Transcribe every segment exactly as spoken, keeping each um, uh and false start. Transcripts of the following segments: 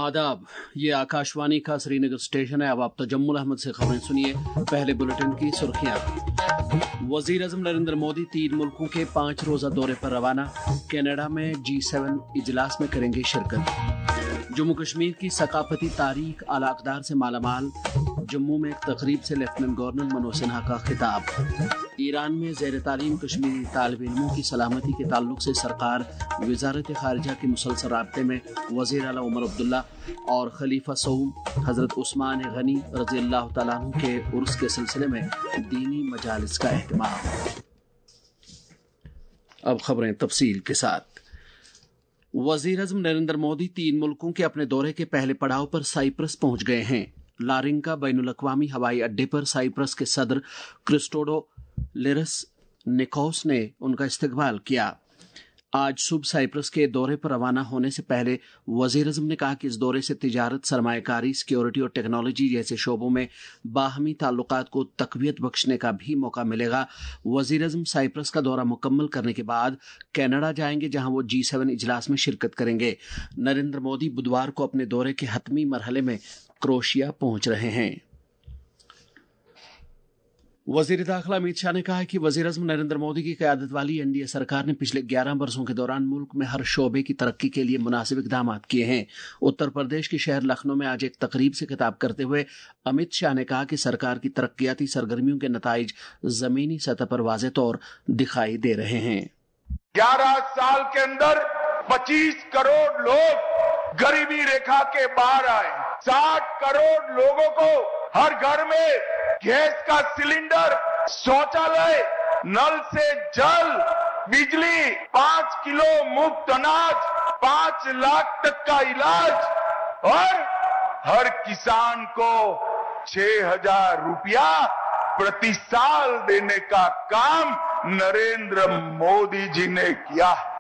आदाब, ये आकाशवाणी का श्रीनगर स्टेशन है। अब आप तजम्मुल अहमद से खबरें सुनिए। पहले बुलेटिन की सुर्खियां। वजीर आजम नरेंद्र मोदी तीन मुल्कों के पांच रोजा दौरे पर रवाना। कनाडा में जी सेवन इजलास में करेंगे शिरकत। जम्मू कश्मीर की सकाफती तारीख आला अक़दार से मालामाल। जम्मू में एक तकरीब से लेफ्टिनेंट गवर्नर मनोज सिन्हा का खिताब। ईरान में ज़ेर तालीम कश्मीरी तालिब इल्मों की सलामती के ताल्लुक से सरकार वज़ारत ख़ारिजा के मुसलसल राब्ते में। वज़ीर आला उमर अब्दुल्ला और खलीफा सऊम हज़रत उस्मान गनी रज़ी अल्लाह तआला अन्हु के उर्स के सिलसिले में दीनी मजालिस का एहतमाम। अब खबरें तफसील के साथ। वज़ीर आज़म नरेंद्र मोदी तीन मुल्कों के अपने दौरे के पहले पड़ाव पर साइप्रस पहुंच गए हैं। लारिंका बैनुल अक़वामी हवाई अड्डे पर साइप्रस के सदर क्रिस्टोडो लिरस निकोस ने उनका इस्तकबाल किया। आज सुबह साइप्रस के दौरे पर रवाना होने से पहले वज़ीर आज़म ने कहा कि इस दौरे से तिजारत, सरमायाकारी, सिक्योरिटी और टेक्नोलॉजी जैसे शोबों में बाहमी ताल्लुकात को तक़वियत बख्शने का भी मौका मिलेगा। वज़ीर आज़म साइप्रस का दौरा मुकम्मल करने के बाद कनाडा जाएंगे, जहां वो जी सेवन इजलास में शिरकत करेंगे। नरेंद्र मोदी बुधवार को अपने दौरे के हतमी मरहले में क्रोएशिया पहुंच रहे हैं। वजीर दाखिला अमित शाह ने कहा है कि वजीर आज़म नरेंद्र मोदी की क़यादत वाली एनडीए सरकार ने पिछले ग्यारह वर्षों के दौरान मुल्क में हर शोबे की तरक्की के लिए मुनासिब इक़दाम किए हैं। उत्तर प्रदेश के शहर लखनऊ में आज एक तकरीब से खिताब करते हुए अमित शाह ने कहा कि सरकार की तरक्याती सरगर्मियों के नताइज जमीनी सतह पर वाज़ेह तौर दिखाई दे रहे हैं। ग्यारह साल के अंदर पच्चीस करोड़ लोग गरीबी रेखा के बाहर आए। साठ करोड़ लोगों को हर घर में गैस का सिलेंडर, शौचालय, नल से जल, बिजली, पांच किलो मुफ्त अनाज, पांच लाख तक का इलाज और हर किसान को छह हजार रुपया प्रति साल देने का काम नरेंद्र मोदी जी ने किया है।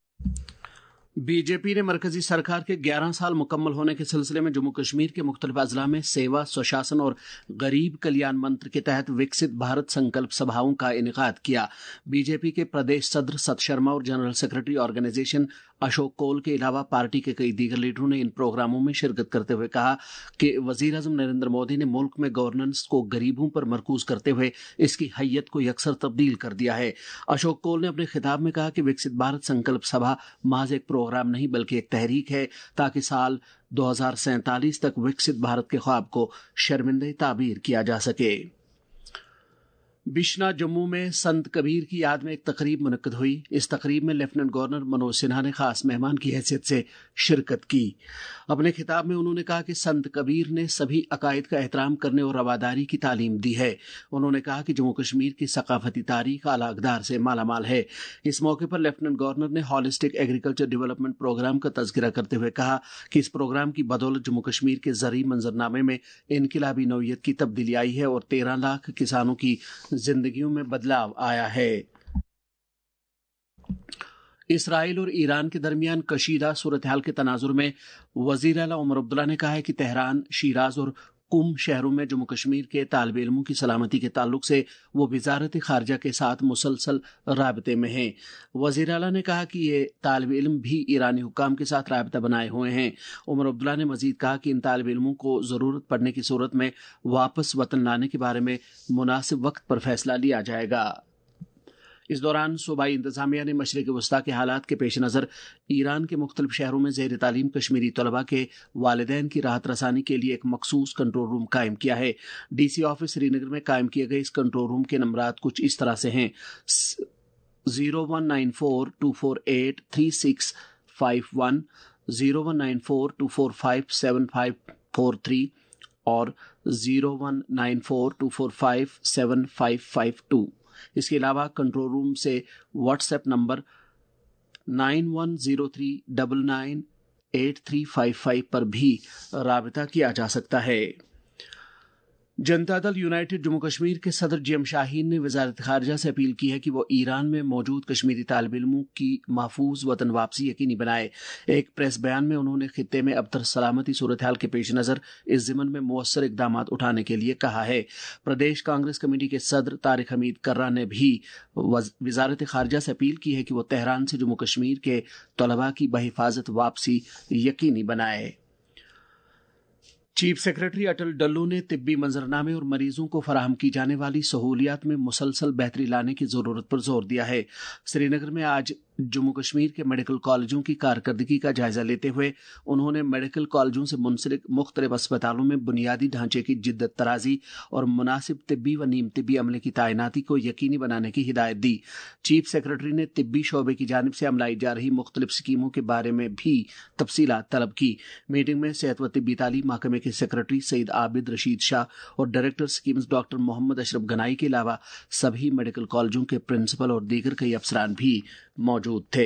बीजेपी ने मरकजी सरकार के ग्यारह साल मुकम्मल होने के सिलसिले में जम्मू कश्मीर के मुख्तलिफ अजला में सेवा, स्वशासन और गरीब कल्याण मंत्र के तहत विकसित भारत संकल्प सभाओं का इनेकाद किया। बीजेपी के प्रदेश सदर सत शर्मा और general secretary organisation Ashok Kaul के अलावा पार्टी के कई दीगर लीडरों ने इन प्रोग्रामों में शिरकत करते हुए कहा कि वजीर आज़म नरेंद्र मोदी ने मुल्क में गवर्नेंस को गरीबों पर मरकूज करते हुए इसकी हैयत को यकसर तब्दील कर दिया है। अशोक कौल ने अपने खिताब में कहा कि विकसित भारत संकल्प सभा महज एक प्रोग्राम नहीं बल्कि एक तहरीक है, ताकि साल दो हजार सैंतालीस तक विकसित भारत के ख्वाब को शर्मिंदे ताबीर किया जा सके। बिश्ना जम्मू में संत कबीर की याद में एक तकरीब मुनक्कद हुई। इस तकरीब में लेफ्टिनेंट गवर्नर मनोज सिन्हा ने खास मेहमान की हैसियत से शिरकत की। अपने खिताब में उन्होंने कहा कि संत कबीर ने सभी अकायद का एहतराम करने और रवादारी की तालीम दी है। उन्होंने कहा कि जम्मू कश्मीर की सकाफती तारीख आला अक़दार से मालामाल है। इस मौके पर लेफ्टिनेंट गवर्नर ने हॉलिस्टिक एग्रीकल्चर डेवलपमेंट प्रोग्राम का तज़किरा करते हुए कहा कि इस प्रोग्राम की बदौलत जम्मू कश्मीर के ज़रई मंजरनामे में इनकलाबी नौयत की तब्दीली आई है और तेरह लाख किसानों की जिंदगियों में बदलाव आया है। इसराइल और ईरान के दरमियान कशीदा सूरत हाल के तनाजुर में वजीर आला उमर अब्दुल्ला ने कहा है कि तेहरान, शिराज और कुम शहरों में जम्मू कश्मीर के तालिब इल्मों की सलामती के ताल्लुक से वो वजारत खारजा के साथ मुसलसल राबते में हैं। वजीर आला ने कहा कि ये तालिब इल्म भी ईरानी हुक्काम के साथ राबता बनाए हुए हैं। उमर अब्दुल्ला ने मजीद कहा कि इन तालिब इल्मों को ज़रूरत पड़ने की सूरत में वापस वतन लाने के बारे में मुनासिब वक्त पर फैसला लिया जाएगा। इस दौरान सूबाई इंतजामिया ने मशरिक़ वस्ता के हालात के पेश नज़र ईरान के मुख्तलिफ शहरों में ज़ेर तालीम कश्मीरी तलबा के वालिदैन की राहत रसानी के लिए एक मखसूस कंट्रोल रूम कायम किया है। डी सी ऑफिस श्रीनगर में कायम किए गए इस कंट्रोल रूम के नंबरात कुछ इस तरह से हैं: zero one nine four two four eight three six five one, zero one nine four two four five seven five four three और zero one nine four two four five seven five five two. इसके अलावा control room से WhatsApp number nine one zero three double nine eight three five five पर भी राबता किया जा सकता है। जनता दल यूनाइटेड जम्मू कश्मीर के सदर जेएम शाहीन ने वजारत खारजा से अपील की है कि वो ईरान में मौजूद कश्मीरी तालिब इल्मों की महफूज वतन वापसी यकीनी बनाए। एक प्रेस बयान में उन्होंने खित्ते में अबतर सलामती सूरत हाल के पेश नज़र इस ज़िमन में मुअस्सर इक़दाम उठाने के लिए कहा है। प्रदेश कांग्रेस कमेटी के सदर तारिक हमीद कर्रा ने भी वजारत खारजा से अपील की है कि वो तेहरान से जम्मू कश्मीर के तलबा की बहिफाजत वापसी यकीनी बनाए। चीफ सेक्रेटरी अटल डल्लू ने तिब्बी मंजरनामे और मरीजों को फराहम की जाने वाली सहूलियात में मुसलसल बेहतरी लाने की जरूरत पर जोर दिया है। श्रीनगर में आज जम्मू कश्मीर के मेडिकल कॉलेजों की कारकर्दगी का जायजा लेते हुए उन्होंने मेडिकल कॉलेजों से मुंसलिक मुख्तलिफ अस्पतालों में बुनियादी ढांचे की जिद्दत तराजी और मुनासिब तिब्बी व नीम तिब्बी अमले की तैनाती को यकीनी बनाने की हिदायत दी। चीफ सेक्रेटरी ने तिब्बी शोबे की जानिब से अमलाई जा रही मुख्तलिफ स्कीमों के बारे में भी तफसीलात तलब की। मीटिंग में सेहत व तिब्बी तालीम महकमे के सेक्रेटरी सईद आबिद रशीद शाह और director schemes doctor Mohammad Ashraf Ganai के अलावा सभी मेडिकल कॉलेजों के प्रिंसिपल और दीगर कई अफसरान भी मौजूद थे।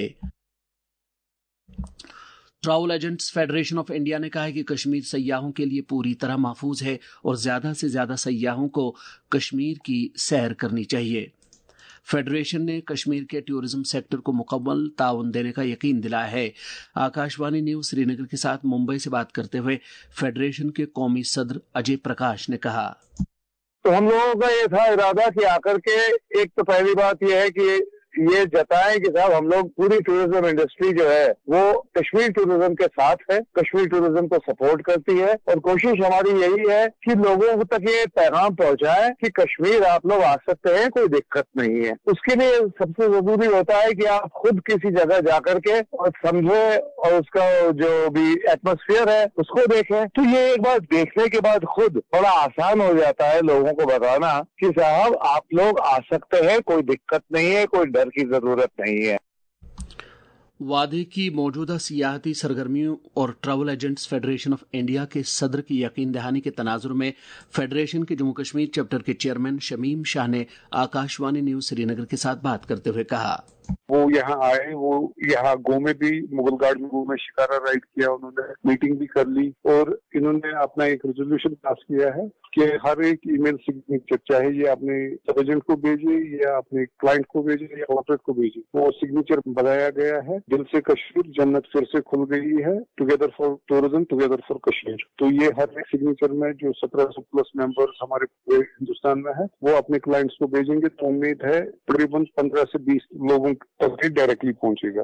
Travel agents federation of India ने कहा है कि कश्मीर सयाहों के लिए पूरी तरह महफूज है और ज्यादा से ज्यादा सयाहों को कश्मीर की सैर करनी चाहिए। फेडरेशन ने कश्मीर के टूरिज्म सेक्टर को मुकम्मल ताउन देने का यकीन दिलाया है। आकाशवाणी न्यूज श्रीनगर के साथ मुंबई से बात करते हुए फेडरेशन के कौमी सदर अजय प्रकाश ने कहा, तो हम लोगों का ये था इरादा कि आकर के एक तो पहली बात यह है कि ये जताएं कि साहब हम लोग पूरी टूरिज्म इंडस्ट्री जो है वो कश्मीर टूरिज्म के साथ है, कश्मीर टूरिज्म को सपोर्ट करती है और कोशिश हमारी यही है कि लोगों तक ये पैगाम पहुंचाएं कि कश्मीर आप लोग आ सकते हैं, कोई दिक्कत नहीं है। उसके लिए सबसे जरूरी होता है कि आप खुद किसी जगह जाकर के और समझे और उसका जो भी एटमॉस्फेयर है उसको देखें। तो ये एक बार देखने के बाद खुद थोड़ा आसान हो जाता है लोगों को बताना कि साहब आप लोग आ सकते हैं, कोई दिक्कत नहीं है, कोई डर की जरूरत नहीं है। वादे की मौजूदा सियाहती सरगर्मियों और travel agents federation of India के सदर की यकीन दहानी के तनाजुर में फेडरेशन के जम्मू कश्मीर चैप्टर के चेयरमैन शमीम शाह ने आकाशवाणी न्यूज श्रीनगर के साथ बात करते हुए कहा, वो यहाँ आए, वो यहाँ गो में भी मुगल गार्डन गो में शिकारा राइड किया, उन्होंने मीटिंग भी कर ली और इन्होंने अपना एक रेजोल्यूशन पास किया है कि हर एक ईमेल सिग्नेचर चाहे ये अपने सब एजेंट को भेजे या अपने क्लाइंट को भेजे या कॉर्पोरेट को भेजे, वो सिग्नेचर बनाया गया है। दिल से कश्मीर जन्नत फिर से खुल गई है, together for tourism, together for Kashmir. तो ये हर एक सिग्नेचर में जो सत्रह सौ प्लस मेंबर्स हमारे पूरे हिंदुस्तान में है वो अपने क्लाइंट्स को भेजेंगे। तो उम्मीद है तकरीबन पंद्रह से बीस लोगों तक डायरेक्टली पहुंचेगा।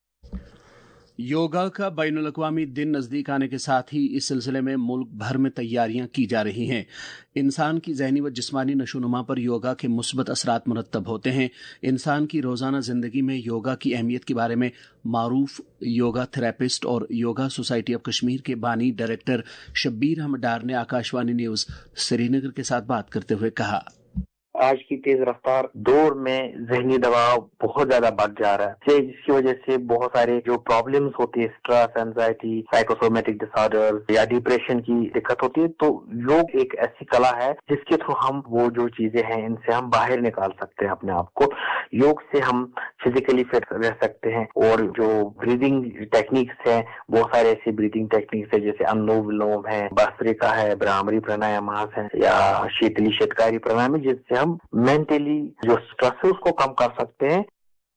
योगा का बैनुल अक़वामी दिन नजदीक आने के साथ ही इस सिलसिले में मुल्क भर में तैयारियां की जा रही हैं। इंसान की ज़हनी व जिस्मानी नशोनुमा पर योगा के मुस्बत असरात मुरत्तब होते हैं। इंसान की रोज़ाना ज़िंदगी में योगा की अहमियत के बारे में मारूफ योगा थेरेपिस्ट और योगा सोसाइटी ऑफ कश्मीर के बानी डायरेक्टर शब्बीर अहमद डार ने आकाशवाणी न्यूज़ श्रीनगर के साथ बात करते हुए कहा, आज की तेज रफ्तार दौर में जहनी दबाव बहुत ज्यादा बढ़ जा रहा है, जिसकी वजह से बहुत सारे जो प्रॉब्लम्स होती है, स्ट्रेस, एंजाइटी, साइकोसोमेटिक डिसऑर्डर या डिप्रेशन की दिक्कत होती है। तो योग एक ऐसी कला है जिसके थ्रू हम वो जो चीजें हैं इनसे हम बाहर निकाल सकते हैं अपने आप को। योग से हम फिजिकली फिट रह सकते हैं और जो ब्रीदिंग टेक्निक्स हैं, बहुत सारे ऐसी ब्रीदिंग टेक्निक्स है जैसे अनुलोम विलोम है, भस्त्रिका है, भ्रामरी प्राणायाम है या शीतली शीतकारी प्राणायाम, जिससे हम मेंटली जो स्ट्रेस है उसको कम कर सकते हैं।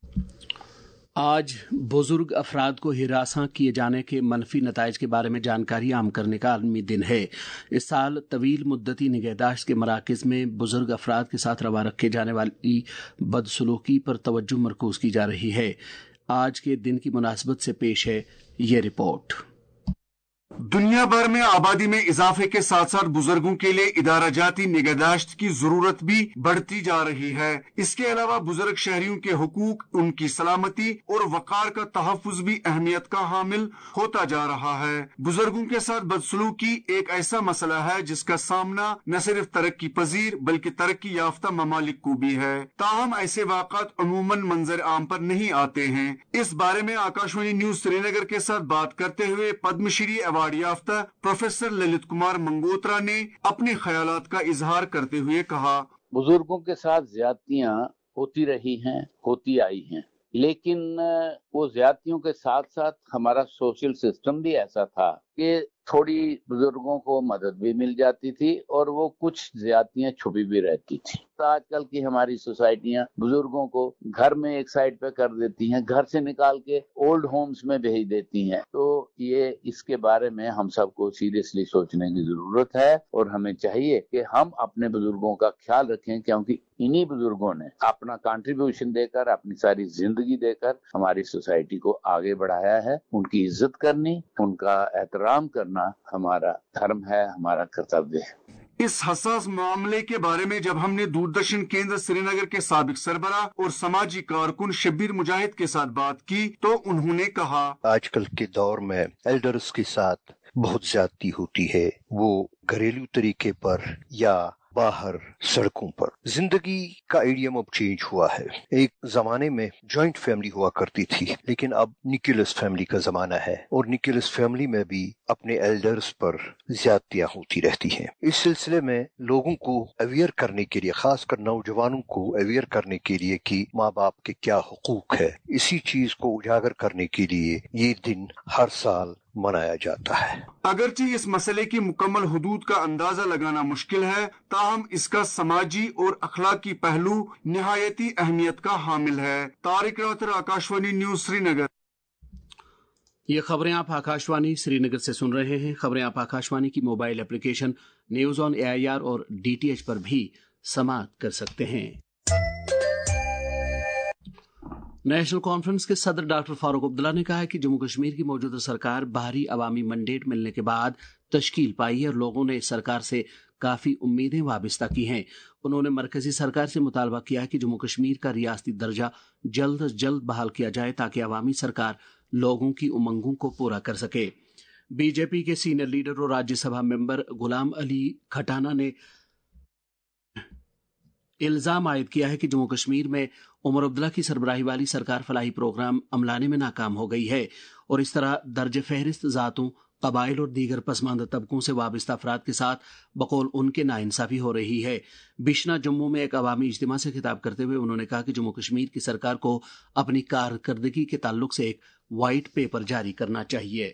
आज बुजुर्ग अफराद को हिरासा किए जाने के मनफी नताइज के बारे में जानकारी आम करने का आलमी दिन है। इस साल तवील मुद्दती निगहदाश्त के मराकज में बुजुर्ग अफराद के साथ रवा रखे जाने वाली बदसलूकी पर तवज्जो मरकूज की जा रही है। आज के दिन की मुनासबत से पेश है ये रिपोर्ट। दुनिया भर में आबादी में इजाफे के साथ साथ बुजुर्गों के लिए इदारा जाती निगहदाश्त की जरूरत भी बढ़ती जा रही है। इसके अलावा बुजुर्ग शहरियों के हुकूक, उनकी सलामती और वकार का तहफ्फुज भी अहमियत का हामिल होता जा रहा है। बुजुर्गों के साथ बदसलूकी एक ऐसा मसला है जिसका सामना न सिर्फ तरक्की पजीर बल्कि तरक्की याफ्ता ममालिक को भी है। ताहम ऐसे वाक़ात अमूमन मंजर आम पर नहीं आते हैं। इस बारे में आकाशवाणी न्यूज श्रीनगर के साथ बात करते हुए पद्मश्री अवार्ड याफ्ता प्रोफेसर ललित कुमार मंगोत्रा ने अपने ख्यालात का इजहार करते हुए कहा, बुजुर्गों के साथ ज्यादतियां होती रही हैं, होती आई हैं, लेकिन वो ज्यादतियों के साथ साथ हमारा सोशल सिस्टम भी ऐसा था कि थोड़ी बुजुर्गों को मदद भी मिल जाती थी और वो कुछ ज्यादतियां छुपी भी रहती थी। वक्त आजकल की हमारी सोसाइटियां बुजुर्गों को घर में एक साइड पे कर देती हैं, घर से निकाल के ओल्ड होम्स में भेज देती हैं। तो ये इसके बारे में हम सबको सीरियसली सोचने की जरूरत है और हमें चाहिए कि हम अपने बुजुर्गों का ख्याल रखें, क्योंकि इन्हीं बुजुर्गों ने अपना कंट्रीब्यूशन देकर, अपनी सारी जिंदगी देकर हमारी सोसाइटी को आगे बढ़ाया है। उनकी इज्जत करनी, उनका एहतराम करना हमारा धर्म है, हमारा कर्तव्य है। इस हसास मामले के बारे में जब हमने दूरदर्शन केंद्र श्रीनगर के साबिक सरबराह और समाजी कारकुन शब्बीर मुजाहिद के साथ बात की तो उन्होंने कहा, आजकल के दौर में एल्डर्स के साथ बहुत ज्यादती होती है, वो घरेलू तरीके पर या बाहर सड़कों पर। जिंदगी का आइडियम अब चेंज हुआ है। एक जमाने में जॉइंट फैमिली हुआ करती थी, लेकिन अब न्यूक्लियस फैमिली का जमाना है और न्यूक्लियस फैमिली में भी अपने एल्डर्स पर ज्यादतियां होती रहती हैं। इस सिलसिले में लोगों को अवेयर करने के लिए, खासकर नौजवानों को अवेयर करने के लिए कि माँ बाप के क्या हुकूक है, इसी चीज को उजागर करने के लिए ये दिन हर साल मनाया जाता है। अगरचे इस मसले की मुकम्मल हुदूद का अंदाजा लगाना मुश्किल है, ताहम इसका समाजी और अखलाकी पहलू निहायती अहमियत का हामिल है। तारिक राउतर, आकाशवाणी न्यूज, श्रीनगर। ये खबरें आप आकाशवाणी श्रीनगर से सुन रहे हैं। खबरें आप आकाशवाणी की mobile application news on AIR और डीटीएच पर भी समाअत कर सकते हैं। नेशनल कॉन्फ्रेंस के सदर डॉक्टर फारूक अब्दुल्ला ने कहा है कि जम्मू कश्मीर की मौजूदा सरकार बाहरी अवामी मैंडेट मिलने के बाद तश्कील पाई है और लोगों ने इस सरकार से काफी उम्मीदें वाबिस्ता की हैं। उन्होंने मरकजी सरकार से मुतालबा किया है कि जम्मू कश्मीर का रियासती दर्जा जल्द अज जल्द बहाल किया जाए ताकि अवामी सरकार लोगों की उमंगों को पूरा कर सके। बीजेपी के सीनियर लीडर और राज्यसभा मेंबर गुलाम अली खटाना ने इल्जाम आयद किया है कि जम्मू कश्मीर में उमर अब्दुल्ला की सरबराही वाली सरकार फलाही प्रोग्राम अमलाने में नाकाम हो गई है और इस तरह दर्ज फहरिस्त जातों, कबाइल और दीगर पसमानदा तबकों से वाबस्ता अफराद के साथ बकौल उनके नाइंसाफी हो रही है। बिशना जम्मू में एक अवामी इज्तिमा से खिताब करते हुए उन्होंने कहा कि जम्मू कश्मीर की सरकार को अपनी कारकर्दगी के ताल्लुक से एक व्हाइट पेपर जारी करना चाहिए।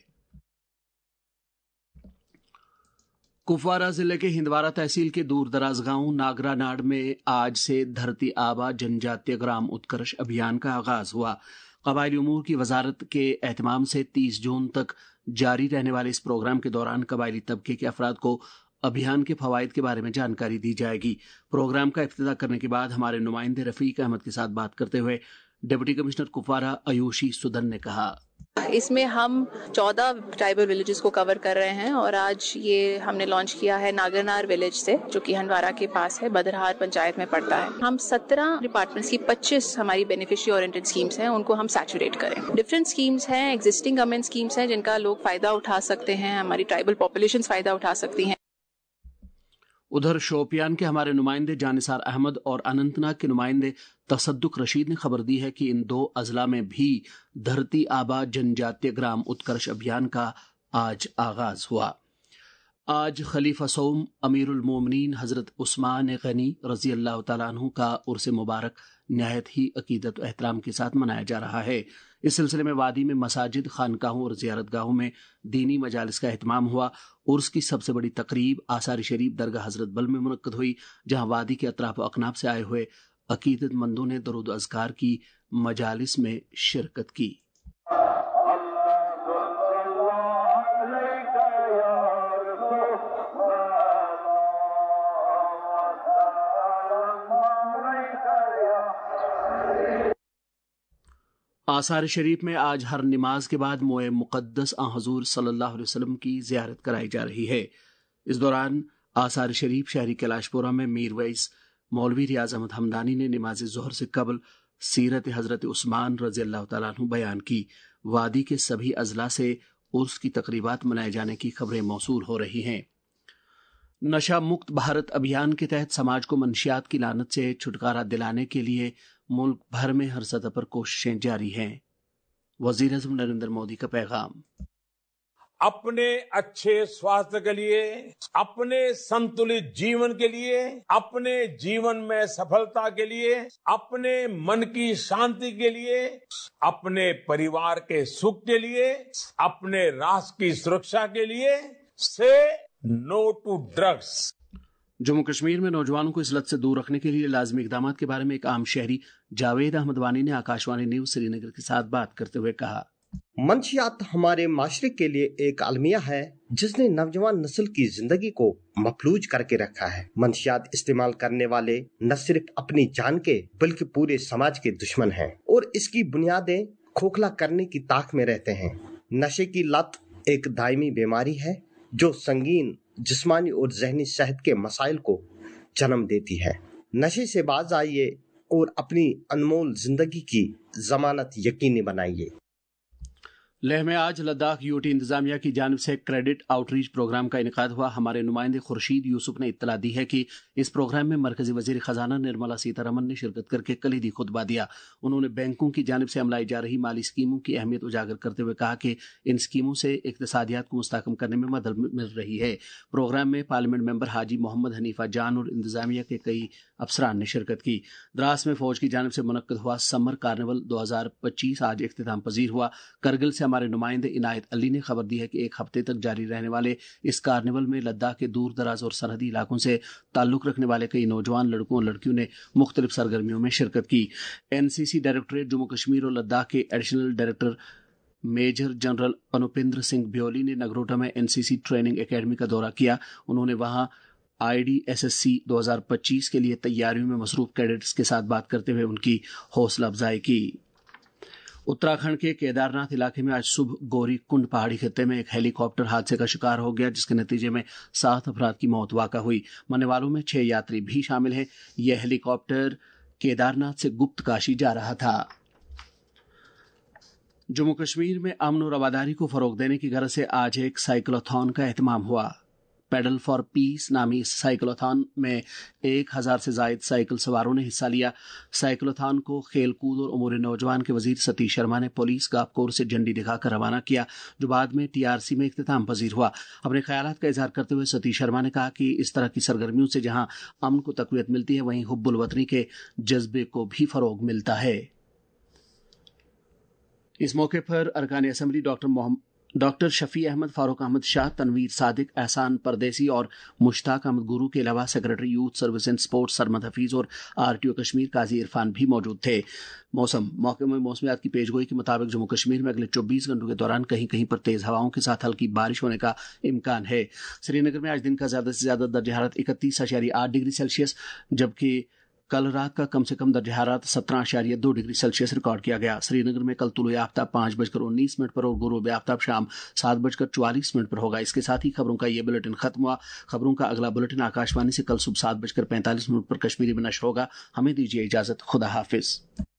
कुपवारा जिले के हिंदवारा तहसील के दूर दराज गांव नागरा नाड़ में आज से धरती आबा जनजातीय ग्राम उत्कर्ष अभियान का आगाज हुआ। कबायली उमूर की वजारत के एहतमाम से तीस जून तक जारी रहने वाले इस प्रोग्राम के दौरान कबायली तबके के अफराद को अभियान के फवायद के बारे में जानकारी दी जाएगी। प्रोग्राम का इफ्तिताह करने के बाद हमारे नुमाइंदे रफीक अहमद के साथ बात करते हुए डिप्टी कमिश्नर कुपवारा आयुषी सुदन ने कहा, इसमें हम चौदह ट्राइबल विलेजेस को कवर कर रहे हैं और आज ये हमने लॉन्च किया है नागरनार विलेज से, जो कि हंदवारा के पास है, बदरहार पंचायत में पड़ता है। हम सत्रह डिपार्टमेंट्स की पच्चीस हमारी बेनिफिशियरी ओरिएंटेड स्कीम्स हैं, उनको हम सैचुरेट करें। डिफरेंट स्कीम्स हैं, एग्जिस्टिंग गवर्नमेंट स्कीम्स हैं जिनका लोग फायदा उठा सकते हैं, हमारी ट्राइबल पॉपुलेशन फायदा उठा सकती हैं। उधर शोपियान के हमारे नुमाइंदे जानिसार अहमद और अनंतनाग के नुमाइंदे तसद्दुक रशीद ने खबर दी है कि इन दो अजला में भी धरती आबा जनजातीय ग्राम उत्कर्ष अभियान का आज आगाज हुआ। आज खलीफा सौम अमीरुल मोमिनीन हजरत उस्मान गनी रजी अल्लाह तआला अन्हु का उर्स मुबारक नहायत ही अकीदत और एहतराम के साथ मनाया जा रहा है। इस सिलसिले में वादी में मसाजिद, खानकाहों और ज़ियारतगाहों में दीनी मजालिस का एहतमाम हुआ। उर्स की सबसे बड़ी तकरीब आसार शरीफ दरगाह हजरत बल में मुनक्कद हुई, जहां वादी के अतराफ अकनाब से आए हुए अकीदतमंदों ने दरूद अज़कार की मजालिस में शिरकत की। आसार शरीफ में आज हर नमाज के बाद मोए मुक़द्दस आ हजूर सल्लल्लाहु अलैहि वसल्लम की ज़ियारत कराई जा रही है। इस दौरान आसार शरीफ शहरी कैलाशपुरा में मीर वैस मौलवी रियाज अहमद हमदानी ने नमाज ज़ोहर से कबल सीरत हजरत उस्मान रज़ी अल्लाह तआला अन्हु बयान की। वादी के सभी अजला से उर्स की तकरीबात मनाए जाने की खबरें मौसूल हो रही हैं। नशा मुक्त भारत अभियान के तहत समाज को मंशियात की लानत से छुटकारा दिलाने के लिए मुल्क भर में हर सतह पर कोशिशें जारी हैं। वजीर आज़म नरेंद्र मोदी का पैगाम, अपने अच्छे स्वास्थ्य के लिए, अपने संतुलित जीवन के लिए, अपने जीवन में सफलता के लिए, अपने मन की शांति के लिए, अपने परिवार के सुख के लिए, अपने राष्ट्र की सुरक्षा के लिए से no to drugs. Jammu Kashmir में नौजवानों को इस लत से दूर रखने के लिए लाजमी इकदाम के बारे में एक आम शहरी जावेद अहमद वानी ने आकाशवाणी न्यूज श्रीनगर के साथ बात करते हुए कहा, मंशियात हमारे माशरे के लिए एक अलमिया है जिसने नौजवान नस्ल की जिंदगी को मफलूज करके रखा है। मंशियात इस्तेमाल करने वाले न सिर्फ अपनी जान के बल्कि पूरे समाज के दुश्मन हैं और इसकी बुनियादें खोखला करने की ताक में रहते हैं। नशे की लत एक दायमी बीमारी है जो संगीन जिस्मानी और जहनी सेहत के मसाइल को जन्म देती है। नशे से बाज आइए और अपनी अनमोल जिंदगी की जमानत यकीनी बनाइए। लेह में आज लद्दाख यूटी इंतजामिया की जानिब से क्रेडिट आउटरीच प्रोग्राम का इनेकाद हुआ। हमारे नुमाइंदे खुर्शीद यूसुफ ने इत्तला दी है कि इस प्रोग्राम में मरकजी वजीर खजाना निर्मला सीतारमन ने शिरकत करके कलीदी खुतबा दिया। उन्होंने बैंकों की जानिब से अमलाई जा रही माली स्कीमों की अहमियत उजागर करते हुए कहा कि इन स्कीमों से इक्तिसादियात को मुस्तहकम करने में मदद मिल रही है। प्रोग्राम में पार्लियामेंट मेंबर हाजी मोहम्मद हनीफा जान और इंतजामिया के कई अफसरान ने शिरकत की। द्रास में फौज की जानिब से मुनक्कद हुआ समर कार्निवल दो हजार पच्चीस आज इख्तिताम पजीर हुआ। करगिल से हमारे नुमाइंदे इनायत अली ने खबर दी है कि एक हफ्ते तक जारी रहने वाले इस कार्निवल में लद्दाख के दूर दराज और सरहदी इलाकों से ताल्लुक रखने वाले कई नौजवान लड़कों और लड़कियों ने मुख्तलिफ सरगर्मियों में शिरकत की। एनसीसी डायरेक्टरेट जम्मू कश्मीर और लद्दाख के additional director major general Anupendra Singh Byoli ने नगरोटा में एनसीसी ट्रेनिंग एकेडमी का दौरा किया। उन्होंने वहां आईडीएसएससी दो हजार पच्चीस के लिए तैयारियों में मसरूफ कैडेट्स के साथ बात करते हुए उनकी हौसला अफजाई की। उत्तराखंड के केदारनाथ इलाके में आज सुबह गौरी कुंड पहाड़ी खत्ते में एक हेलीकॉप्टर हादसे का शिकार हो गया, जिसके नतीजे में सात अफराद की मौत वाक़ा हुई। मरने वालों में छह यात्री भी शामिल हैं। यह हेलीकॉप्टर केदारनाथ से गुप्त काशी जा रहा था। जम्मू कश्मीर में अमन और आबादारी को फरोग देने की गरज से आज एक साइक्लोथॉन का एहतमाम हुआ। पेडल फॉर पीस नामी इस साइक्लोथॉन में एक हजार से जायद साइकिल सवारों ने हिस्सा लिया। साइक्लोथॉन को खेल कूद और उमूर नौजवान के वजीर सतीश शर्मा ने पुलिस गाफ कोर से झंडी दिखाकर रवाना किया, जो बाद में टीआरसी में इख्तिताम पजीर हुआ। अपने ख्यालात का इजहार करते हुए सतीश शर्मा ने कहा कि इस तरह की सरगर्मियों से जहां अमन को तकवीत मिलती है, वहीं हुब्बुल वतनी के जज्बे को भी फरोग मिलता है। इस मौके पर अरकान assembly doctor Mohammad doctor Shafi Ahmad, Farooq Ahmad Shah, Tanveer Sadiq, Ehsan Pardesi और मुश्ताक अहमद गुरु के अलावा secretary youth service and sports Sarmad Hafeez और आरटीओ कश्मीर काजी इरफान भी मौजूद थे। मौसम मौके में मौसमियात की पेशगोई के मुताबिक जम्मू कश्मीर में अगले चौबीस घंटों के दौरान कहीं कहीं पर तेज हवाओं के साथ हल्की बारिश होने का इम्कान है। श्रीनगर में आज दिन का ज्यादा से ज्यादा दर्जा हरारत इकतीस आशारिया आठ डिग्री सेल्सियस, जबकि कल रात का कम से कम दर्जा हरारत सत्रह आशारिया दो डिग्री सेल्सियस रिकॉर्ड किया गया। श्रीनगर में कल तुलु आफ्ताब पांच बजकर उन्नीस मिनट पर और गुरूब आफ्ताब शाम सात बजकर चौवालीस मिनट पर होगा। इसके साथ ही खबरों का ये बुलेटिन खत्म हुआ। खबरों का अगला बुलेटिन आकाशवाणी से कल सुबह सात बजकर पैंतालीस मिनट पर कश्मीरी में नश्र होगा। हमें दीजिए इजाजत। खुदा हाफिज।